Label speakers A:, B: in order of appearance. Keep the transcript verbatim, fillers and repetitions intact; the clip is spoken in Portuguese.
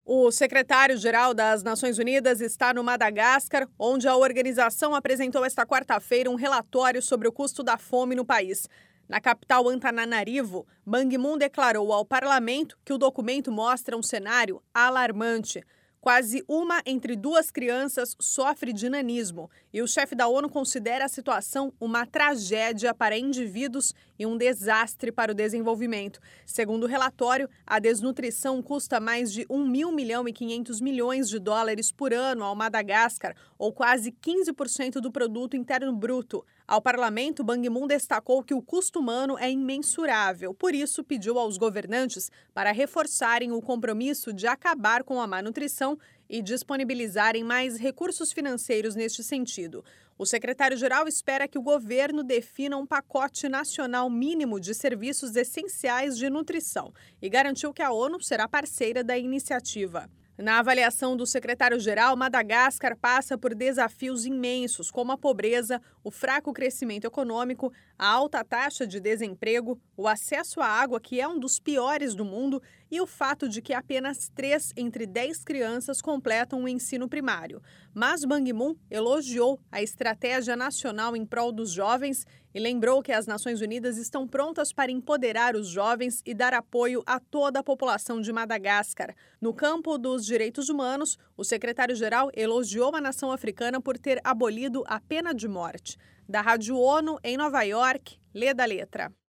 A: O secretário-geral das Nações Unidas está no Madagascar, onde a organização apresentou esta quarta-feira um relatório sobre o custo da fome no país. Na capital Antananarivo, Ban Ki-moon declarou ao parlamento que o documento mostra um cenário alarmante. Quase uma entre duas crianças sofre de nanismo e o chefe da ONU considera a situação uma tragédia para indivíduos e um desastre para o desenvolvimento. Segundo o relatório, a desnutrição custa mais de um mil milhão e quinhentos milhões de dólares por ano ao Madagascar, ou quase quinze por cento do produto interno bruto. Ao parlamento, Ban Ki-moon destacou que o custo humano é imensurável, por isso pediu aos governantes para reforçarem o compromisso de acabar com a má nutrição e disponibilizarem mais recursos financeiros neste sentido. O secretário-geral espera que o governo defina um pacote nacional mínimo de serviços essenciais de nutrição e garantiu que a ONU será parceira da iniciativa. Na avaliação do secretário-geral, Madagascar passa por desafios imensos, como a pobreza, o fraco crescimento econômico, a alta taxa de desemprego, o acesso à água, que é um dos piores do mundo, e o fato de que apenas três entre dez crianças completam o ensino primário. Mas Ban Ki-moon elogiou a estratégia nacional em prol dos jovens e lembrou que as Nações Unidas estão prontas para empoderar os jovens e dar apoio a toda a população de Madagascar. No campo dos direitos humanos, o secretário-geral elogiou a nação africana por ter abolido a pena de morte. Da Rádio ONU, em Nova York, Lê da Letra.